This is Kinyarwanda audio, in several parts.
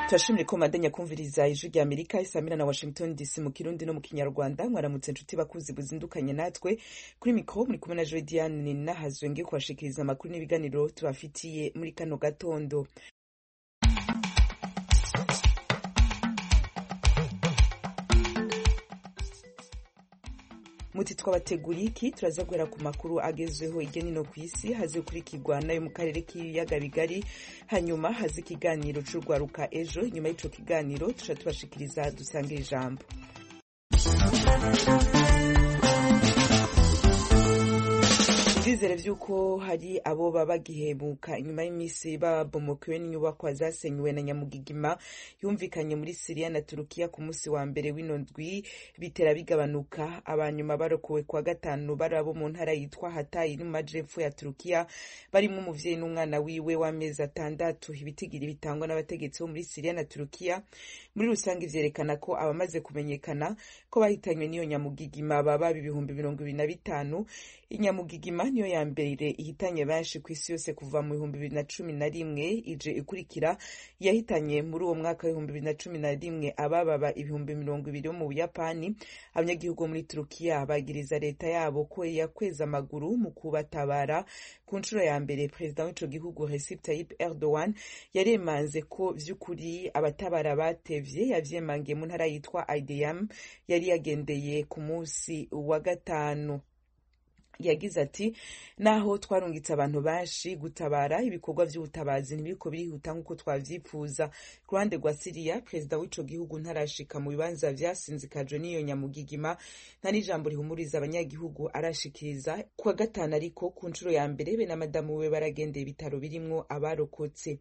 Turashimire ko mandanya kumviriza ijwi rya Amerika isamira na Washington DC mu Kirundi no mu Kinyarwanda. Mwaramutse nshuti bakuzi buzindukanye natwe kuri mikro muri kumwe na Joy Diane nahazwe ngiye kubashikiriza amakuru n'ibiganiro tubafitiye muri kano gatondo. Muti twabateguriye iki turaza guhera ku makuru agezweho igeni no kwisi haze kurikirwa nayo mu karere k'ibiyaga bigari, hanyuma haze ikiganiro c'urwaruka ejo. Nyuma y'ico kiganiro tuca tubashikiriza dusangira ijambo. Bizere vyuko hari abo baba gihebuka inyuma y'imisi babomokewe n'inyubakwa zasenywe na Nyamugigima yumvikanye muri Syria na Turukiya ku musi wa mbere w'ino ndwi, bitera bigabanuka. Abanyuma barokowe kwa gatanu barabo mu ntara yitwa Hatay mu majepfo ya Turukiya, barimwo umuvyeyi n'umwana wiwe w'amezi 6. Ibitigiri bitangwa n'abategetsi bo muri Syria na Turukiya muri rusange vyerekana ko abamaze kumenyekana ko bahitanywe n'iyo Nyamugigima baba 2025. Inyamugigima niyo ya mbere ihitanye benshi ku isi yose kuva mu 2011, ije ikurikira yahitanye muri uwo mwaka 2011 abababa 2020 mu Buyapani. Abanyagihugu muri Turukiya bagiriza leta yabo ko yakweza amaguru mu kubatabara. Ku nshuro ya mbere perezida w'ico gihugu Recep Tayyip Erdogan yaremanze ko vy'ukuri abatabara batevye, yavyemangiye mu ntara yitwa Aydiyam yari yagendeye ku musi wa gatanu. Yagize ati naho twarungitse abantu benshi gutabara, ibikorwa vy'ubutabazi ntibiriko birihuta nk'uko twavyifuza. Ku ruhande rwa Syria, perezida w'ico gihugu ntarashika mu bibanza vyasinzikajwe n'iyo Nyamugigima, nta n'ijambo rihumuriza abanyagihugu arashikiriza. Kuwa gatanu ariko ku nshuro ya mbere be na madamu we baragendeye ibitaro birimwo abarokotse.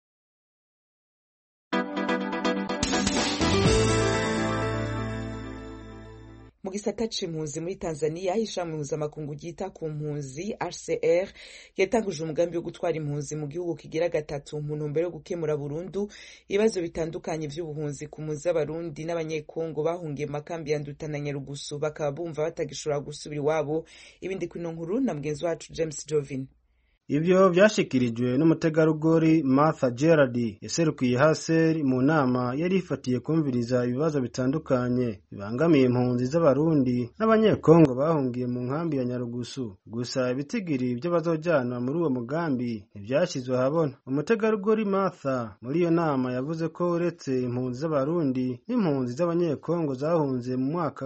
Mu gisata c'impunzi muri Tanzania, ishami mpuzamakungu ryita ku mpunzi HCR yatanguje umugambi wo gutwara impunzi mu gihugu kigira gatatu mu ntumbero yo gukemura burundu ibibazo bitandukanye vy'ubuhunzi ku mpunzi z'abarundi n'abanyekongo bahungiye mu makambi ya Nduta na Nyarugusu, bakaba bumva batagishobora gusubira iwabo. Ibindi kwino nkuru na mugenzi wacu James Jovin. Ivyo vyashikirijwe n'umutegarugori Martha Gerard yaserukiye HCR mu nama yari ifatiye kumviriza ibibazo bitandukanye bibangamiye impunzi z'abarundi n'abanyekongo bahungiye mu nkambi ya Nyarugusu. Gusa ibitigiri byo bazojana muri uwo mugambi ntivyashizwe habona. Umutegarugori Martha muri iyo nama yavuze ko uretse impunzi z'abarundi n'impunzi z'abanyekongo zahunze mu mwaka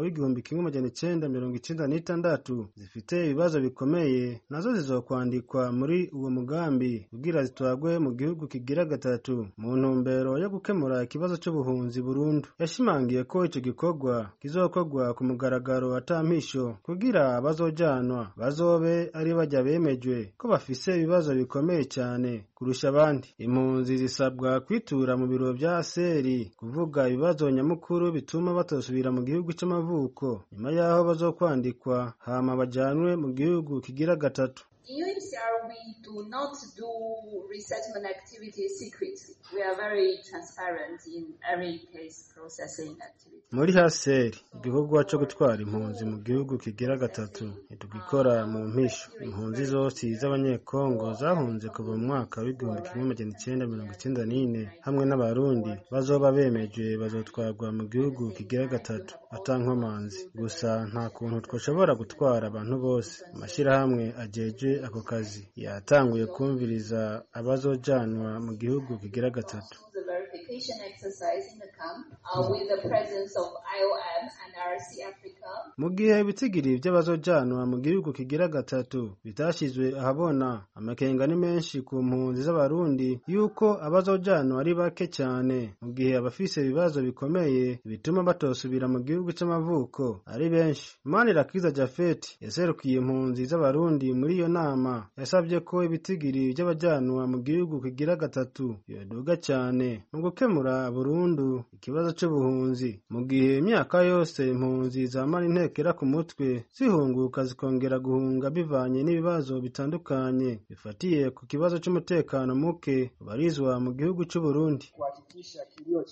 w'1996 zifite ibibazo bikomeye, nazo zizokwandikwa muri uwo mugambi kugira zitwagwe mu gihugu kigira gatatu mu ntumbero yo gukemura ikibazo c'ubuhunzi burundu. Yashimangiye ko ico gikorwa kizokorwa ku mugaragaro atampisho kugira abazojanwa bazobe ari barya bemejwe ko bafise ibibazo bikomeye cyane kurusha abandi. Impunzi zisabwa kwitura mu biro vya HCR kuvuga ibibazo nyamukuru bituma batosubira mu gihugu c'amavuko nyuma yaho bazokwandikwa hama bajanwe mu gihugu kigira gatatu. UNHCR, we do not do resettlement activities secretly. We are very transparent in every case processing activity. Muri HCR, igikorwa cyo gutwara impunzi mu gihugu kigira gatatu ntitugikora mu mpisho. Impunzi zose z'abanyekongo zahunze kuva mu mwaka w'1994 hamwe n'abarundi bazoba bemeje bazotwarwa mu gihugu kigira gatatu atankomanzi. Gusa nta kuntu twoshobora gutwara abantu bose. Amashirahamwe ajeje ako kazi yatanguye kumviriza abazojanwa mu gihugu kigira gatatu. The verification exercise in the camp with the presence of IOM and RC Africa. Mu gihe ibitigiri by'abazojanwa mu gihugu kigira gatatu bitashizwe ahabona, amakenga ni menshi ku mpunzi z'abarundi yuko abazojanwa ari bake cyane, mu gihe abafise ibibazo bikomeye bituma batosubira mu gihugu c'amavuko ari benshi. Manirakiza Japhet yaserukiye impunzi z'abarundi muri iyo nama yasabye ko ibitigiri by'abajanwa mu gihugu kigira gatatu yoduga cyane mu gukemura burundu ikibazo c'ubuhunzi, mu gihe imyaka yose impunzi zamara intekera ku mutwe zihunguka zikongera guhunga bivanye n'ibibazo bitandukanye bifatiye ku kibazo c'umutekano muke barizwa mu gihugu c'u Burundi. Kuhakikisha kilio chetu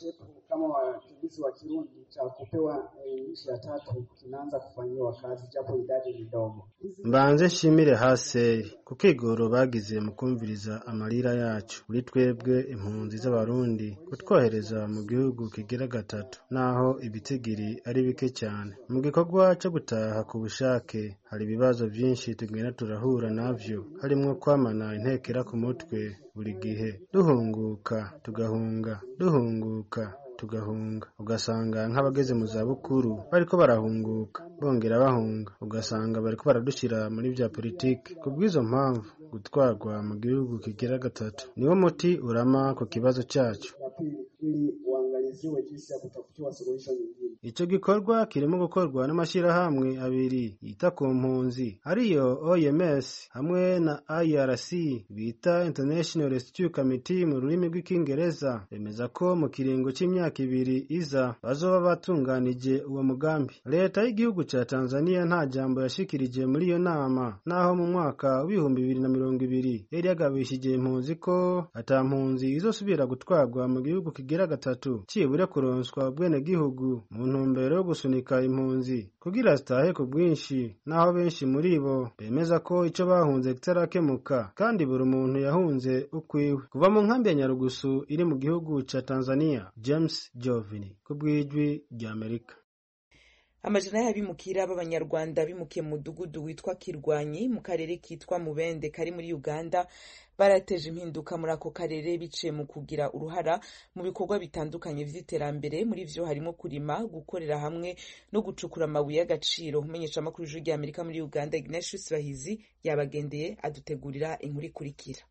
kama wakimbizi wa Kirundi cha kupewa nchi ya tatu kinaanza kufanyiwa kazi japo idadi ni ndogo. Mbanze nshimire Haseri kuko igoro bagize mu kumviriza amarira yacu kuri twebwe impunzi z'abarundi kutwohereza mu gihugu kigira gatatu naho ibitigiri ari bike cyane. Mu gikorwa cyo gutaha ku bushake hari ibibazo byinshi tugenda turahura navyo, harimo kwamana intekera ku mutwe buri gihe, duhunguka tugahunga, duhunguka tugahunga, ugasanga nk'abageze mu za bukuru bariko barahunguka bongera bahunga, ugasanga bariko baradushira muri bya politiki. Kubw'izo mpamvu gutwarwa mu gihugu kigira gatatu niwo muti urama ku kibazo cyacu. Ili uangaliziwe jinsi ya kutafutiwa solution nyingine. Ico gikorwa kirimo gukorwa n'amashirahamwe abiri yita ku mpunzi ariyo OMS hamwe na IRC bita International Rescue Committee mu rurimi rw'ikingereza. Bemeza ko mu kiringo c'imyaka 2 iza bazoba batunganije uwo mugambi. Leta y'igihugu ca Tanzania nta jambo yashikirije muri iyo nama, naho mu mwaka wa 2020 yari yagabishije impunzi ko ata mpunzi izosubira gutwarwa mu gihugu kigira gatatu cibure kuronswa bwene gihugu mu ntumbero yo gusunika impunzi kugira zitahe ku bwinshi, naho benshi muri bo bemeza ko ico bahunze kitarakemuka kandi buri muntu yahunze ukwiwe. Kuva mu nkambi ya Nyarugusu iri mu gihugu ca Tanzania, James Jovini kubw'ijwi rya Amerika. Amajana y'abimukira b'Abanyarwanda bimukiye mu mudugudu witwa Kirwanyi mu karere kitwa Mubende kari muri Uganda barateje impinduka muri ako karere biciye mu kugira uruhara mu bikorwa bitandukanye vy'iterambere. Muri vyo harimo kurima, gukorera hamwe no gucukura amabuye y'agaciro. Umenyesha makuru y'ijwi rya Amerika muri Uganda Ignatius Bahizi yabagendeye adutegurira inkuru ikurikira.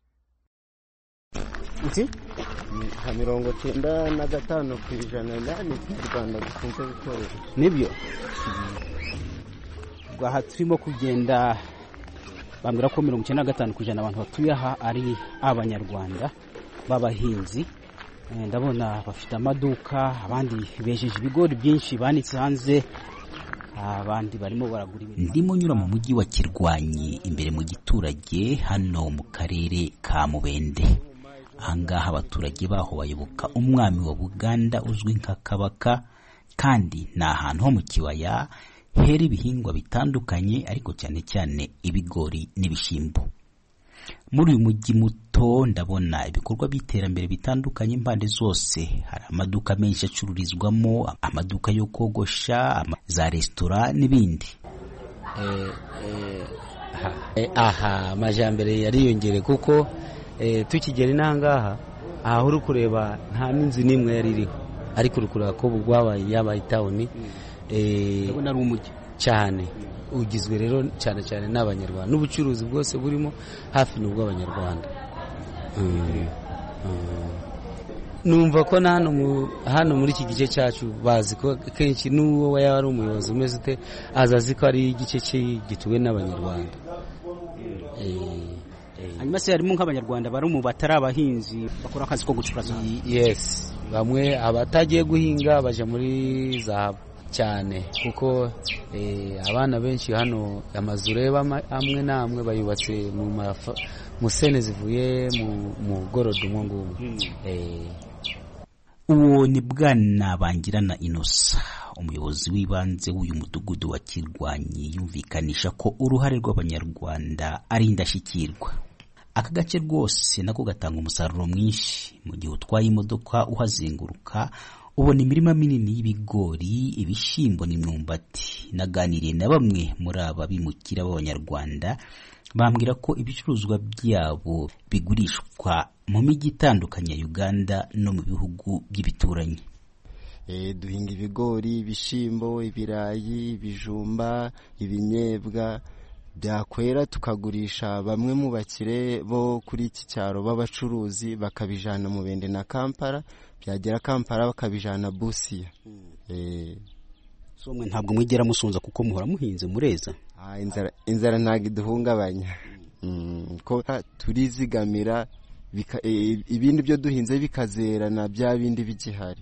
Nti 95% ndani mu Rwanda dukunze gukorera nibyo aha turimo kugenda. Bambwira ko 95% abantu batuye aha ari Abanyarwanda b'abahinzi. Ndabona bafite amaduka, abandi bejeje ibigori byinshi banitse hanze, abandi barimo baragura ibintu. Ndimo nyura mu mujyi wa Kirwanyi imbere mu giturage hano mu karere ka Mubende. Ahangaha abaturage baho bayoboka umwami wa Buganda uzwi nka Kabaka, kandi ni ahantu ho mu kibaya hera ibihingwa bitandukanye ariko cyane cyane ibigori n'ibishimbo. Muri uyu mujyi muto ndabona ibikorwa by'iterambere bitandukanye impande zose. Hari amaduka menshi acururizwamo, amaduka yo kogosha, za restaurant n'ibindi. Aha amajambere yariyongere kuko tukigera inangaha aha uri kureba nta n'inzu nimwe yari iriho, ariko uri kureba ko bugwabaye yabaye town. Ndabona ari umujyi cyane ugizwe rero cyane cyane n'Abanyarwanda, n'ubucuruzi bwose burimo hafi n'ubwo Abanyarwanda. Numva ko hano muri iki gice cyacu bazi ko kenshi n'uwo yari umuyobozi umeze ute azazi ko ari igice gituwe n'Abanyarwanda. Hanyuma se harimo nk'Abanyarwanda bari mu batari abahinzi bakora akazi ko gucuraza. Yes, bamwe abatagiye guhinga baje muri zahabu cyane kuko abana benshi hano amazu reba amwe namwe bayubatse mu sene zivuye mu gorodo ngumu. Uwo ni Bwana Bangirana Innocent, umuyobozi w'ibanze w'uyu mudugudu wa Kirwanyi, yumvikanisha ko uruhare rw'Abanyarwanda ari indashyikirwa. Aka gace rwose nako gatanga umusaruro mwinshi. Mu gihe utwaye imodoka uhazenguruka ubona imirima minini y'ibigori, ibishimbo n'imyumbati. Naganiriye na bamwe muri aba bimukira b'Abanyarwanda bambwira ko ibicuruzwa byabo bigurishwa mu mijyi itandukanye ya Uganda no mu bihugu by'ibituranyi. Duhinga ibigori, ibishimbo, ibirayi, ibijumba, ibinyebwa, byakwera tukagurisha bamwe mu bakire bo kuri iki cyaro b'abacuruzi bakabijana mu Bende na Kampala, byagera Kampala bakabijana Busia. So mwe ntabwo mwigera musonza kuko muhora muhinze mureza. Inzara ntabwo iduhungabanya, ko turizigamira ibindi byo duhinze bikazera na bya bindi bigihari.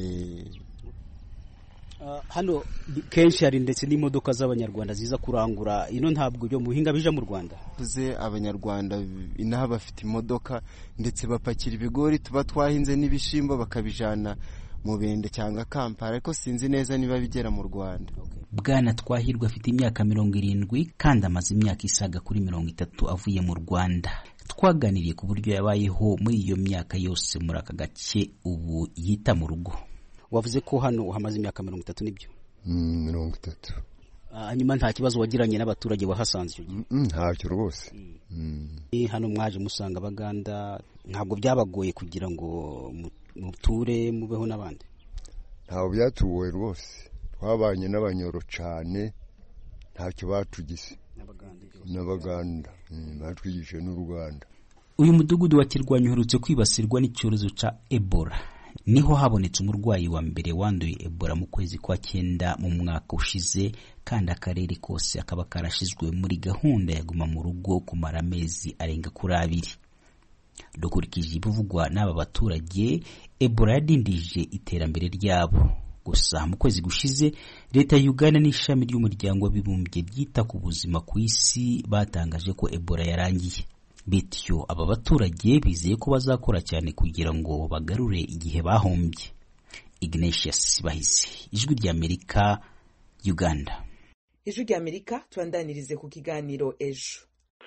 Hano kenshi hari ndetse n'imodoka z'Abanyarwanda ziza kurangura ino, ntabwo byo muhinga bija mu Rwanda. Tuze Abanyarwanda inaha bafite imodoka ndetse bapakira ibigori tuba twahinze n'ibishimbo bakabijana Mubende cyangwa Kampala, ariko sinzi neza niba bigera mu Rwanda. Bwana Twahirwa afite imyaka 70 kandi amaze imyaka isaga kuri 30 avuye mu Rwanda. Twaganiriye ku buryo yabayeho muri iyo myaka yose muri aka gace ubu yita mu rugo. Wavuze ko hano uhamaze imyaka 30 nibyo? 30. Hanyuma nta kibazo wagiranye n'abaturage wahasanze icyo gihe? Ntacyo rwose. Hano mwaje musanga Abaganda, ntabwo byabagoye kugira ngo muture mubeho n'abandi? Ntabwo byatugoye rwose, twabanye n'Abanyoro cyane, ntacyo batugize. N'Abaganda batwigishije n'u Rwanda. Uyu mudugudu wa Kirwanyi uherutse kwibasirwa n'icyorezo ca Ebola. Niho habonetse umurwayi wa mbere wanduye Ebola mu kwezi kwa 9 mu mwaka ushize, kandi akarere kose akaba karashizwe muri gahunda ya guma mu rugo kumara amezi arenga kuri 2. Dukurikije ibivugwa n'aba baturage, Ebola yadindije iterambere ryabo. Gusa mu kwezi gushize leta ya Uganda n'ishami ry'umuryango w'abibumbye ryita ku buzima ku isi batangaje ko Ebola yarangiye. Bityo aba baturage bizeye ko bazakora cyane kugira ngo bagarure igihe bahombye. Ignatius Bahizi, Ijwi ry'Amerika, Uganda. Ijwi ry'Amerika, tuandanirize ku kiganiro ejo.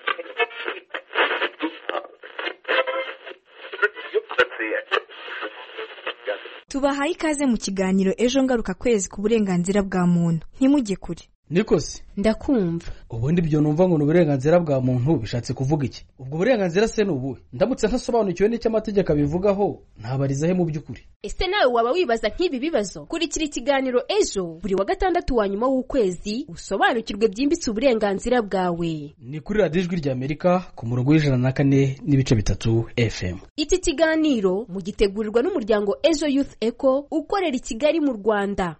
Tubahaye ikaze mu kiganiro ejo ngaruka kwezi ku burenganzira bwa muntu. Ntimujye kure. Nikose ndakumva. Ubundi byo numva ngo n'uburenganzira bwa muntu bishatse kuvuga iki? Ubwo burenganzira se n'ubuhe? Ndamutse ntasobanukiwe n'icyo amategeko abivugaho, ntabariza he mu by'ukuri? Ese nawe waba wibaza nk'ibi bibazo? Kurikira ikiganiro ejo buri wa gatandatu wa nyuma w'ukwezi, usobanukirwe byimbitse uburenganzira bwawe. Ni kuri Radio Ijwi ry'Amerika ku murongo w'104.3 FM. Iki kiganiro mugitegurirwa n'umuryango Ejo Youth Echo ukorera i Kigali mu Rwanda.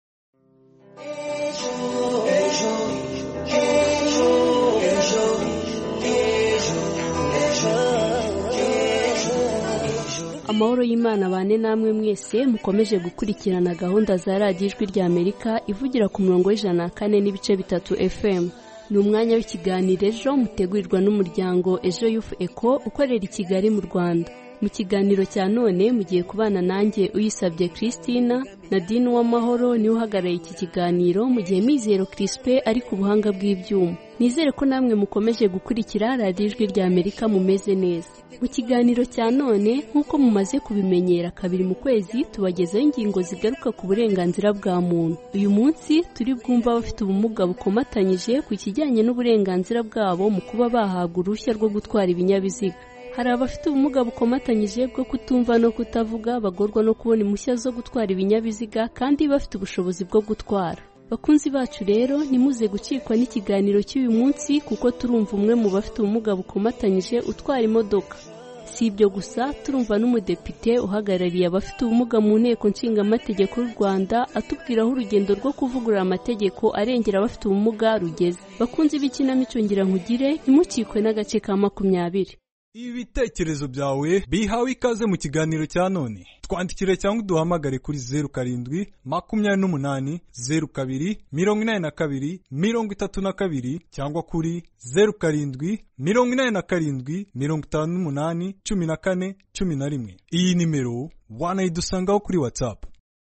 Amahoro y'Imana bane namwe mwese mukomeje gukurikirana gahunda za Radio Ijwi ry'Amerika ivugira ku murongo w'104.3 FM. Ni umwanya w'ikiganiro ejo mutegurirwa n'umuryango Ejo Youth Echo ukorera i Kigali mu Rwanda. Mu kiganiro cya none mugiye kubana nanjye Uyisabye Christina, Nadine Uwamahoro ni uhagarariye iki kiganiro, mu gihe Mizero Crispe ari ku buhanga bw'ibyuma. Nizere ko namwe mukomeje gukurikira Radio Ijwi ry'Amerika mumeze neza. Mu kiganiro cya none nk'uko mumaze kubimenyera kabiri mu kwezi tubagezaho ingingo zigaruka ku burenganzira bwa muntu. Uyu munsi turi bwumva abafite ubumuga bukomatanyije ku kijyanye n'uburenganzira bwabo mu kuba bahabwa uruhushya rwo gutwara ibinyabiziga. Hari abafite ubumuga bukomatanyije bwo kutumva no kutavuga, bagorwa no kubona impushya zo gutwara ibinyabiziga kandi bafite ubushobozi bwo gutwara. Bakunzi bacu rero nimuze gucikwa n'ikiganiro cy'uyu munsi kuko turumva umwe mu bafite ubumuga bukomatanyije utwara imodoka. Si ibyo gusa, turumva n'umudepite uhagarariye abafite ubumuga mu nteko nshingamategeko y'u Rwanda atubwira aho urugendo rwo kuvugurura amategeko arengera abafite ubumuga rugeze. Bakunzi b'ikinamico ngira nkugire, ntimucikwe n'agace ka 20. Ibitekerezo byawe bihawe ikaze mu kiganiro cya none. Twandikire cyangwa duhamagare kuri 07 28 02 82 32 cyangwa kuri 07 87 58 14 11. Iyi nimero wanayidusangaho kuri WhatsApp.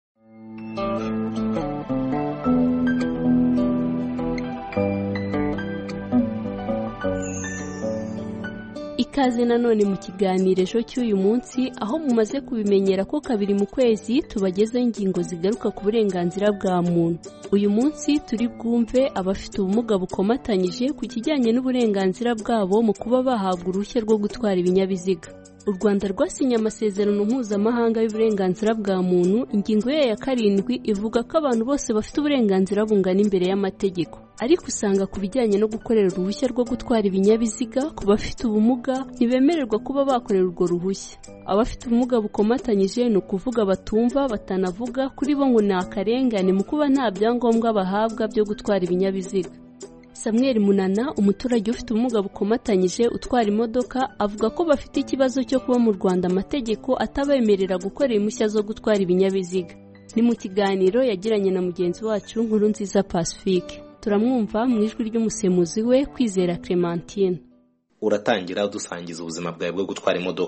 Ikaze nanone mu kiganiro ejo cy'uyu munsi, aho mumaze kubimenyera ko kabiri mu kwezi tubagezaho ingingo zigaruka ku burenganzira bwa muntu. Uyu munsi turi bwumve abafite ubumuga bukomatanyije ku kijyanye n'uburenganzira bwabo mu kuba bahabwa uruhushya rwo gutwara ibinyabiziga. U Rwanda rwasinye amasezerano mpuzamahanga y'uburenganzira bwa muntu, ingingo yayo ya 7 ivuga ko abantu bose bafite uburenganzira bungana imbere y'amategeko. Ariko usanga ku bijyanye no gukorera uruhushya rwo gutwara ibinyabiziga ku bafite ubumuga ntibemererwa kuba bakorera urwo ruhushya. Abafite ubumuga bukomatanyije ni ukuvuga batumva, batanavuga, kuri bo ngo ni akarengane mu kuba nta byangombwa bahabwa byo gutwara ibinyabiziga. Samuel Munana, umuturage ufite ubumuga bukomatanyije utwara imodoka, avuga ko bafite ikibazo cyo kuba mu Rwanda amategeko atabemerera gukorera impushya zo gutwara ibinyabiziga. Ni mu kiganiro yagiranye na mugenzi wacu Nkurunziza Pacifique. Turamwumva mu ijwi ry'umusemuzi we Kwizera Clementine. Uratangira dusangiza ubuzima bwawe bwo gutwara imodoka.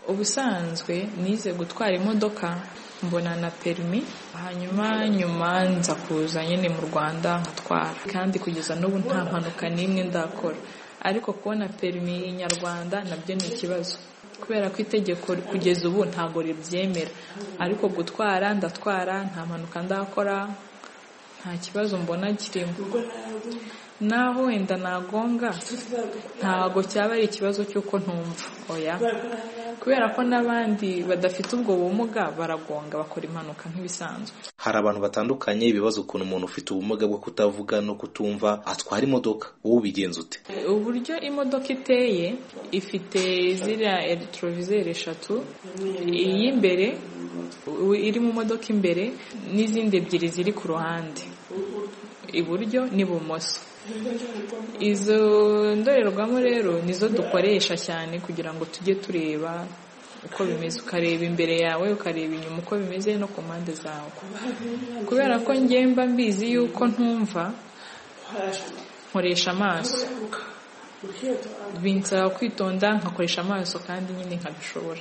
ubusanzwe nize gutwara imodoka mbona na perimi, hanyuma nyuma nza kuza nyine mu Rwanda nkatwara, kandi kugeza n'ubu nta mpanuka n'imwe ndakora. Ariko kubona perimi nyarwanda nabyo ni ikibazo, kubera ko itegeko kugeza ubu ntabwo ribyemera. Ariko gutwara ndatwara, nta mpanuka ndakora, nta kibazo mbona kirimo. Naho wenda nagonga ntabwo cyaba ari ikibazo cy'uko ntumva, oya, kubera ko n'abandi badafite ubwo bumuga baragonga bakora impanuka nk'ibisanzwe. Hari abantu batandukanye ibibazo ukuntu umuntu ufite ubumuga bwo kutavuga no kutumva atwara imodoka, wowe ubigenza ute? Uburyo imodoka iteye, ifite ziriya electroviseur 3, iy'imbere iri mu modoka imbere n'izindi ebyiri ziri ku ruhande, iburyo n'ibumoso. Izo ndorerwamo rero nizo dukoresha cyane kugira ngo tujye tureba uko bimeze, ukareba imbere yawe, ukareba inyuma uko bimeze no ku mpande zawe. Kubera ko ngemba mbizi yuko ntumva, nkoresha amaso, binsaba kwitonda nkakoresha amaso kandi nyine nkabishobora.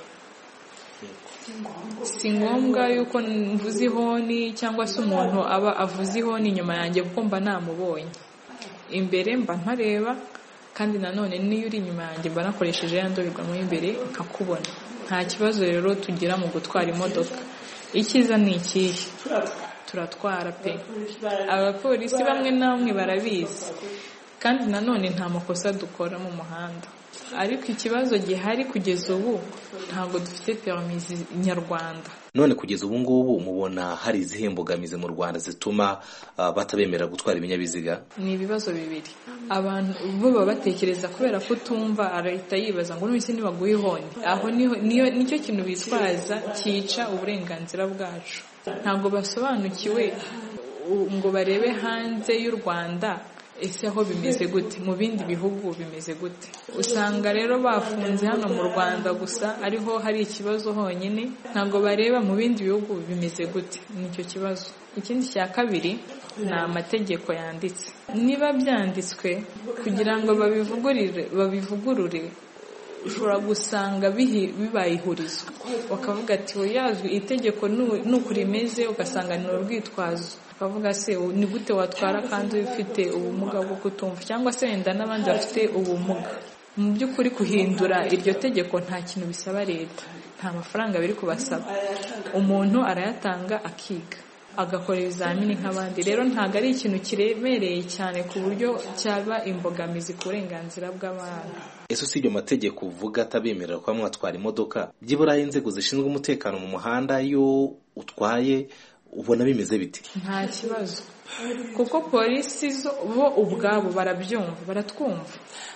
Si ngombwa yuko mvuze ihoni cyangwa se umuntu aba avuze ihoni inyuma yanjye kuko mba namubonye. Imbere mba ntareba, kandi nanone niyo uri inyuma yanjye mba nakoresheje ya ndorerwamo y'imbere nkakubona. Nta kibazo rero tugira mu gutwara imodoka. Icyiza ni ikihe? Turatwara pe. Abapolisi bamwe na bamwe barabizi, kandi nanone nta makosa dukora mu muhanda. Ariko ikibazo gihari kugeza ubu ntabwo dufite permis nyarwanda. None kugeza ubu ngubu mubona hari izihe mbogamizi mu Rwanda zituma batabemera gutwara ibinyabiziga? Ni ibibazo bibiri. Abantu bo baba batekereza kubera ko utumva arahita yibaza ngo n'isi nibaguye ihoni. Aho nicyo kintu bitwaza cyica uburenganzira bwacu. Ntabwo basobanukiwe ngo barebe hanze y'u Rwanda ese aho bimeze gute, mu bindi bihugu bimeze gute. Usanga rero bafunze hano mu Rwanda gusa ariho hari ikibazo honyine, ntabwo bareba mu bindi bihugu bimeze gute. Nicyo kibazo. Ikindi cya kabiri ni amategeko yanditse. Niba byanditswe kugira ngo babivugurure, ushobora gusanga bibaye ihurizo, bakavuga ati yazwi itegeko nuko rimeze, ugasanga ni urwitwazo. Bavuga se ni gute watwara kandi ufite ubumuga bwo kutumva, cyangwa se wenda n'abandi bafite ubumuga. Mu by'ukuri kuhindura iryo tegeko nta kintu bisaba leta, nta mafaranga biri kubasaba. Umuntu arayatanga akiga, agakora ibizamini nk'abandi. Rero ntabwo ari ikintu kiremereye cyane ku buryo cyaba imbogamizi ku burenganzira bw'abantu. Ese usibye amategeko uvuga atabemerera kuba mwatwara imodoka, byibura inzego zishinzwe umutekano mu muhanda iyo utwaye ubona bimeze biti? Nta kibazo, kuko polisi bo ubwabo barabyumva, baratwumva.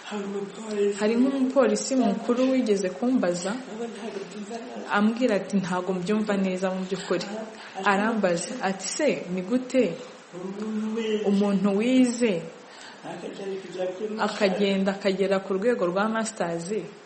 Hari nk'umupolisi mukuru wigeze kumbaza ambwira ati ntago mbyumva neza mu by'ukuri. Arambaza ati se ni gute umuntu wize akagenda akagera ku rwego rwa masters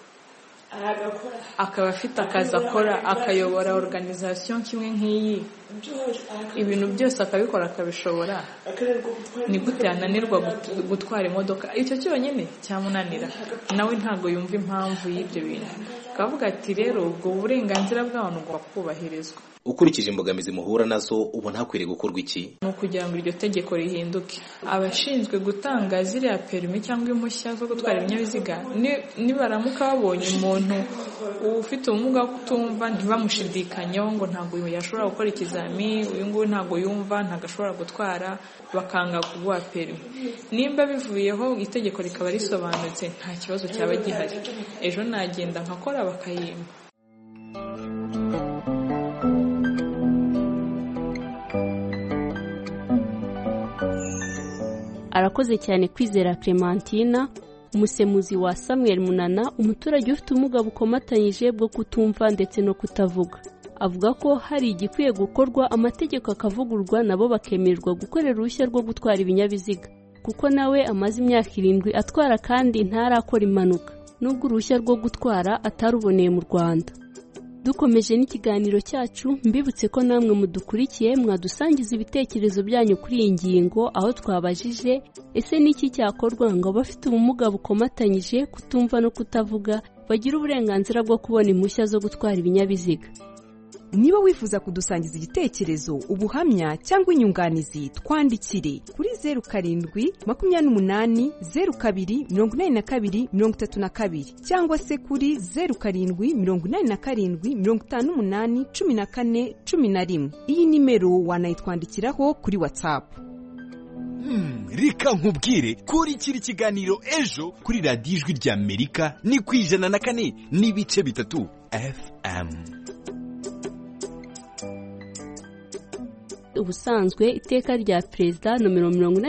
akaba afite akazi akora, akayobora organization kimwe nk'iyi, ibintu byose akabikora akabishobora, ni gute yananirwa gutwara imodoka? Icyo cyonyine cyamunanira, nawe ntago yumva impamvu y'ibyo bintu. Akavuga ati rero ubwo burenganzira bw'abantu bwo kubahirizwa. Ukurikije imbogamizi muhura nazo ubona hakwiriye gukorwa iki? Ni ukugira ngo iryo tegeko rihinduke. Abashinzwe gutanga ziriya perimi cyangwa impushya zo gutwara ibinyabiziga nibaramuka babonye umuntu ufite ubumuga bwo kutumva, ntibamushidikanyeho ngo ntabwo yashobora gukora ikizami, uyu nguyu ntabwo yumva, ntabwo ashobora gutwara, bakanga kuguha perimi. Nimba bivuyeho itegeko rikaba risobanutse, nta kibazo cyaba gihari. Ejo nagenda nkakora bakayimpa. Arakoze cyane Kwizera Clementina, umusemuzi wa Samuel Munana, umuturage ufite ubumuga bukomatanyije bwo kutumva ndetse no kutavuga. Avuga ko hari igikwiye gukorwa, amategeko akavugurwa, nabo bakemererwa gukorera uruhushya rwo gutwara ibinyabiziga, kuko nawe amaze imyaka 7 atwara kandi ntarakora impanuka, nubwo uruhushya rwo gutwara ataruboneye mu Rwanda. Dukomeje n'ikiganiro cyacu, mbibutse ko namwe mudukurikiye mwadusangiza ibitekerezo byanyu kuri iyi ngingo, aho twabajije ese niki cyakorwa ngo abafite ubumuga bukomatanyije kutumva no kutavuga bagira uburenganzira bwo kubona impushya zo gutwara ibinyabiziga. Niba wifuza kudusangiza igitekerezo, ubuhamya cyangwa inyunganizi, twandikire kuri 0788028232 cyangwa se kuri 0787581411. Iyi nimero wanayitwandikiraho kuri WhatsApp. Reka nkubwire kurikira ikiganiro ejo kuri radiyo ijwi ry'Amerika ni ku 104.3 FM. Ubusanzwe iteka rya perezida nomero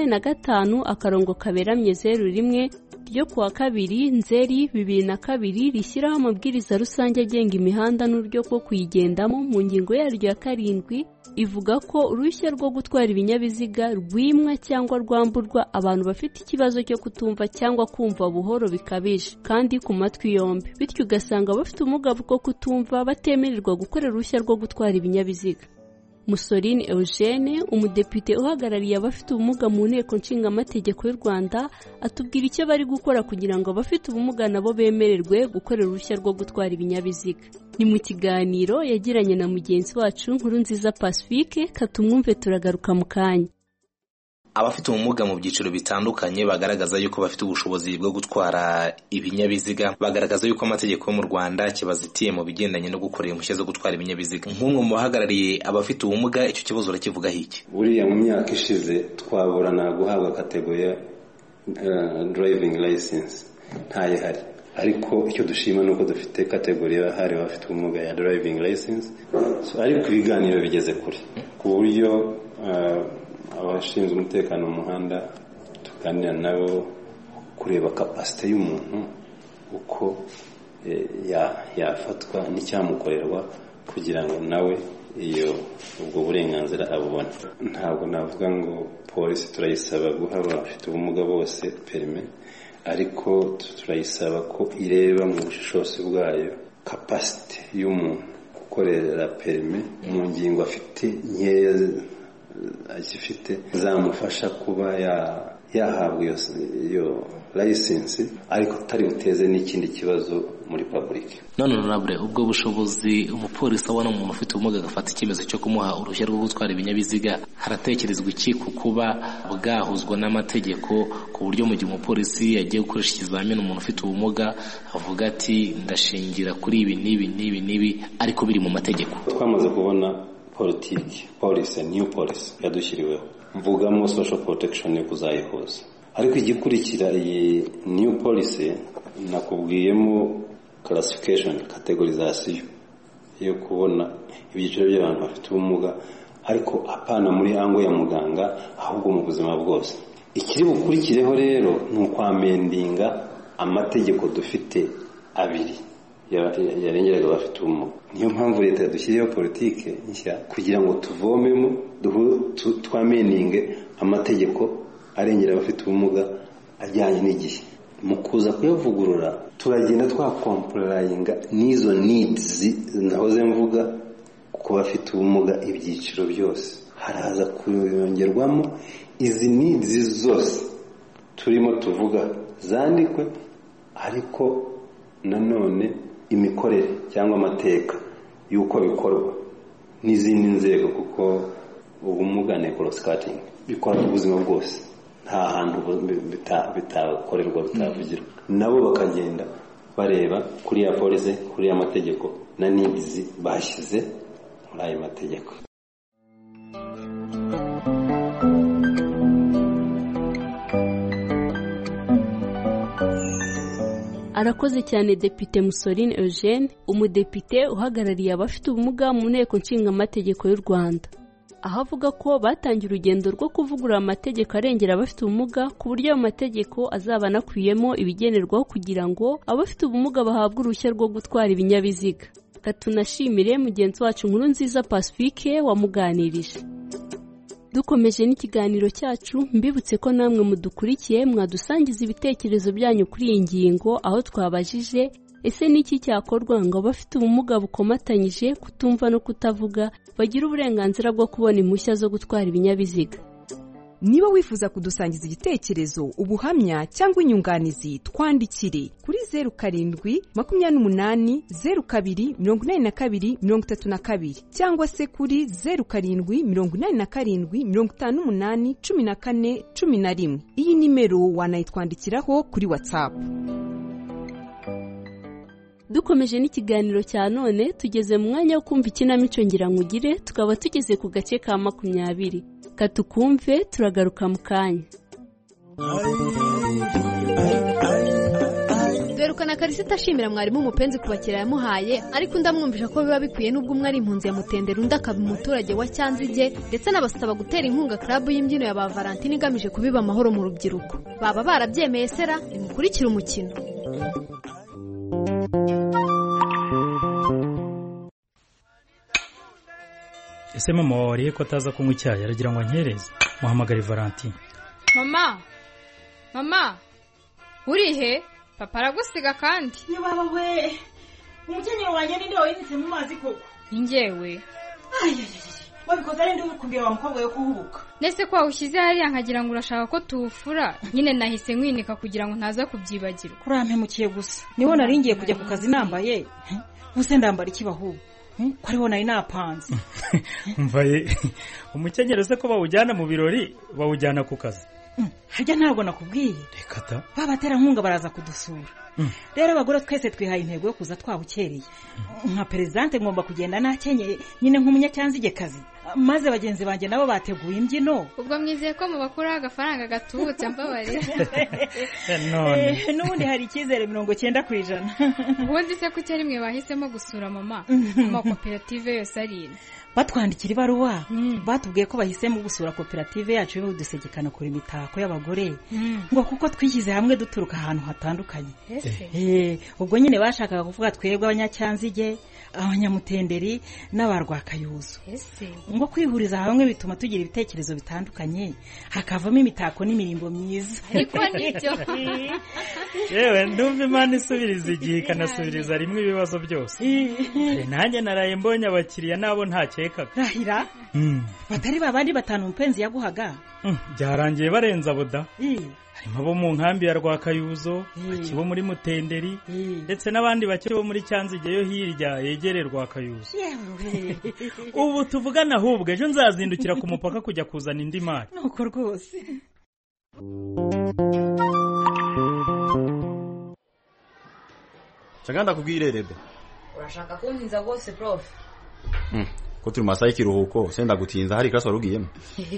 85/01 ryo kuwa 2 Nzeri 2002 rishyiraho amabwiriza rusange agenga imihanda n'uburyo bwo kuyigendamo. Mu ngingo yaryo ya 7 ivuga ko uruhushya rwo gutwara ibinyabiziga rwimwa cyangwa rwamburwa abantu bafite ikibazo cyo kutumva cyangwa kumva buhoro bikabije kandi ku matwi yombi, bityo ugasanga bafite ubumuga bwo kutumva batemererwa gukorera uruhushya rwo gutwara ibinyabiziga. Mussolini Eugene, umudepite uhagarariye abafite ubumuga mu nteko nshingamategeko y'u Rwanda, atubwira icyo bari gukora kugira ngo abafite ubumuga nabo bemererwe gukorera uruhushya rwo gutwara ibinyabiziga. Ni mu kiganiro yagiranye na mugenzi wacu Nkurunziza Pacifique. Katumwumve turagaruka mu kanya. Abafite ubumuga mu byiciro bitandukanye bagaragaza yuko bafite ubushobozi bwo gutwara ibinyabiziga, bagaragaza yuko amategeko yo mu Rwanda kibazitiye mu bigendanye no gukorera impushya zo gutwara ibinyabiziga. Nk'umwe mu bahagarariye abafite ubumuga, icyo kibazo urakivugaho iki? Buriya mu myaka ishize twaburana guhabwa kategori ya driving license ntayihari, ariko icyo dushima nuko dufite kategori yahariwe abafite ubumuga ya driving license. Ariko ibiganiro bigeze kure ku buryo abashinzwe umutekano mu muhanda tuganira nabo kureba kapasite y'umuntu uko yafatwa n'icyamukorerwa kugira ngo nawe ubwo burenganzira abubone. Ntabwo navuga ngo polisi turayisaba guha abafite ubumuga bose perime, ariko turayisaba ko ireba mu bushishozi bwayo kapasite y'umuntu gukorera perime mu ngingo afite nkeya agifite zamufasha kuba yahabwa iyo license, ariko tutari buteze n'ikindi kibazo muri public. None honorable, ubwo bushobozi umupolisi abona umuntu ufite ubumuga agafata icyemezo cyo kumuha uruhushya rwo gutwara ibinyabiziga, haratekerezwa iki ku kuba bwahuzwa n'amategeko ku buryo mu gihe umupolisi yagiye gukoresha ikizamini umuntu ufite ubumuga avuga ati ndashingira kuri ibi n'ibi ariko biri mu mategeko? Twamaze kubona policy new policy yadushyiriweho, mvugamo social protection yo kuzayihuza, ariko igikurikira iyi new policy nakubwiyemo classification categorization yo kubona ibyiciro by'abantu bafite ubumuga, ariko apana muri ango ya muganga, ahubwo mu buzima bwose. Ikiri bukurikireho rero ni ukwamendinga amategeko dufite abiri yarengeraga abafite ubumuga. Niyo mpamvu leta yadushyiriyeho politike nshya kugira ngo tuvomemo twameninge amategeko arengera abafite ubumuga ajyanye n'igihe. Mu kuza kuyavugurura turagenda twakomporayinga n'izo needs nahoze mvuga ku bafite ubumuga, ibyiciro byose haraza kuyongerwamo izi needs zose turimo tuvuga zandikwe, ariko nanone imikorere cyangwa amateka y'uko bikorwa n'izindi nzego, kuko ubumuga ni cross cutting, bikora ubuzima bwose, nta hantu bitakorerwa bitavugirwa. Nabo bakagenda bareba kuri ya police, kuri ya mategeko na needs bashyize muri ayo mategeko. Arakoze cyane Depite Mussolini Eugene, umudepite uhagarariye abafite ubumuga mu nteko nshingamategeko y'u Rwanda. Aho avuga ko batangiye urugendo rwo kuvugurura amategeko arengera abafite ubumuga ku buryo ayo mategeko azaba anakubiyemo ibigenerwaho kugira ngo abafite ubumuga bahabwe uruhushya rwo gutwara ibinyabiziga. Tunashimire mugenzi wacu Nkurunziza Pacifique wamuganirije. Dukomeje n'ikiganiro cyacu, mbibutse ko namwe mudukurikiye mwadusangiza ibitekerezo byanyu kuri iyi ngingo, aho twabajije ese niki cyakorwa ngo abafite ubumuga bukomatanyije kutumva no kutavuga bagire uburenganzira bwo kubona impushya zo gutwara ibinyabiziga. niba wifuza kudusangiza igitekerezo ubuhamya cyangwa inyunganizi twandikire kuri 0788028232 cyangwa se kuri 0787581411. iyi nimero wanayitwandikiraho kuri WhatsApp. Dukomeje n'ikiganiro cya none, tugeze mu mwanya wo kumva ikinamico Ngirankugire, tukaba tugeze ku gace ka 20. Katukumve, turagaruka mu kanya. Dwerukana Karisita ashimira mwarimu umupenzi kubakira yamuhaye, ariko ndamwumvisha ko biba bikwiye nubwo umwe ari impunzi ya Mutendera undi akaba umuturage wa Cyanzige, ndetse n'abasaba gutera inkunga club y'imbyino ya ba Valentine igamije kubiba amahoro mu rubyiruko. Baba barabyemeye sera, nimukurikira umukino. Ese mama wariye ko ataza kunywa icyayi aragira ngo ankereze? Muhamagare Valentine. Mama urihe? Papa aragusiga kandi. Ni baba we. Umukenyero wanjye ninde wayinitse mu mazi koko? Ingewe. Wabikoze ari ndi ukumbira wa mukobwa yo kuhubuka. Nese kwa ushyize hariya nkagira ngo urashaka ko tufura. Nyine nahise nkwinika kugira ngo ntaza kubyibagirwa. Kurampemukiye gusa. Niho naringiye kujya ku kazi nambaye. Buse ndambara ikibaho. Ko ariho nari napanze. Mvaye umukenyero se ko bawujyana mu birori bawujyana ku kazi. Harya ntabwo nakubwiye. Reka ta. Babatera nkunga baraza kudusura. Rero abagore twese twihaye intego yo kuza twabukereye. Nka presidente ngomba kugenda nakenyeye nyine nk'umunyacyanzige kazi. Maze bagenzi banjye nabo bateguye imbyino. Ubwo mwizeye ko mu bakuru agafaranga gatubutse mbabare. None n'ubundi hari icyizere 90%. Ubundi se ko cyari mwe bahisemo gusura mama. Amakoperative yose ari. Batwandikira ibaruwa batubwiye ko bahisemo gusura koperative yacu yo dusegekana kuri imitako y'abagore ngo kuko twishyize hamwe duturuka ahantu hatandukanye. Ubwo nyine bashakaga kuvuga twebwe abanyacyanzige, abanyamutenderi n'abarwakayuzo. Ngo kwihuriza hamwe bituma tugira ibitekerezo bitandukanye hakavamo imitako n'imirimbo myiza. Ariko nibyo. Yewe ndumva Imana isubiriza igihe ikanasubiriza rimwe ibibazo byose. Nanjye naraye mbonye abakiriya nabo ntacye Rahira batari babandi batanu umupenzi yaguhaga byarangiye barenza boda. Harimo abo mu nkambi ya Rwakayuzo, bakibo muri Mutenderi, ndetse n'abandi bake bo muri Cyanzige yo hirya yegereye Rwakayuzo. Ubu tuvugana ahubwo ejo nzazindukira ku mupaka kujya kuzana indi mari. Nuko rwose. Chaganda kubwirerebe. Urashaka kuntinza rwose prof? Ko turi masaha y'ikiruhuko senda gutinza hari class warugiyemo.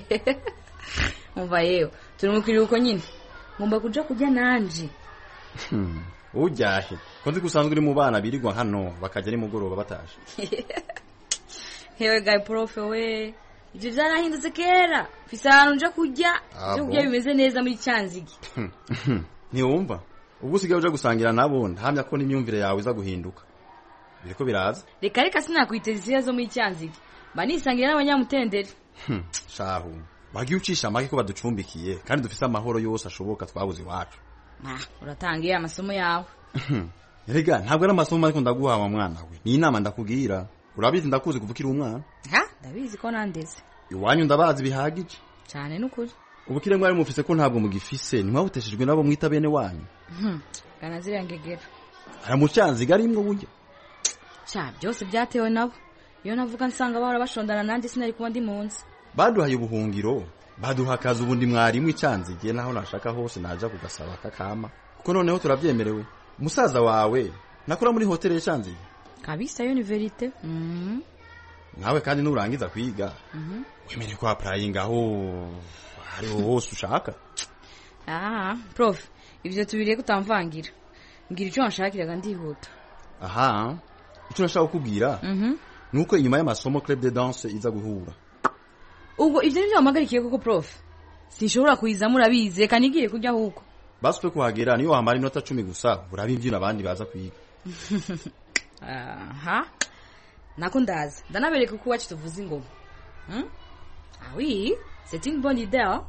Umva yewe turi mu kiruhuko nyine ngomba kuja kujya nanje. Ujyahe ko nzi gusanzwe uri mu bana birirwa hano bakajya ni mugoroba bataje. Hewe guy prof we ibyo byarahindutse kera fisano nje kujya byo kujya bimeze neza muri Cyanzige. Ntiwumva ubwo usigaye uja gusangira nabo ndahamya ko n'imyumvire yawe iza guhinduka. Biriko biraza. Reka sinakwitezira zo muri Cyanzige. Banisangira n'abanyamutenderi. Shahu. Bagiye ucisha amake ko baducumbikiye kandi dufise amahoro yose ashoboka twabuze iwacu. Uratangiye amasomo yawe. Rega ntabwo ari amasomo ariko ndaguha wa mwana we. Ni inama ndakubwira. Urabizi ndakuzi kuvukira umwana. Ndabizi ko nandeze. Iwanyu ndabazi bihagije. Cyane n'ukuri. Ubukire mwari mufise ko ntabwo mugifise ni mwabuteshejwe nabo mwita bene wanyu. Kanazira ngegera. Aramucyanziga arimwe burya. Byose byatewe nabo. Iyo navuga nsanga bahora bashondana nanjye sinari kuba ndi munsi. Baduhaye ubuhungiro, baduhakaza ubundi mwarimu Cyanzige naho nashaka hose naja kugasaba kakama. Kuko noneho turabyemerewe. Musaza wawe nakora muri hotel ya Cyanzige. Kabisa yo ni verite. Nawe kandi nurangiza kwiga. Wemere ko applying aho ari hose ushaka. Prof, ibyo tubiriye kutamvangira. Ngira icyo nshakiraga ndihuta. Icyo nashaka kukubwira nuko inyuma y'amasomo club de danse iza guhura. Ubwo ibyo nibyo wamagarikiye koko prof? Sinshobora kuyizamo urabizi reka nigiye kujya huko. Baswe kuhagera niyo wamara inota 10 gusa urabivyina abandi baza kwiga. Nako ndaza. Ndanabereka ko wacu tuvuza ingoma. Oui, c'est une bonne idée.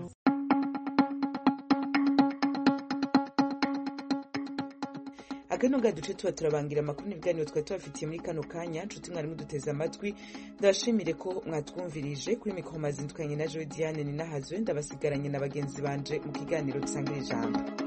Agano nino nga duce tuba turabangira amakuru n'ibiganiro twari tubafitiye muri kano kanya nshuti mwari muduteze amatwi ndabashimire ko mwatwumvirije kuri mikoro mazindukanye na Joe Diane Ninahazwe ndabasigaranye na bagenzi banje mu kiganiro dusangira ijambo.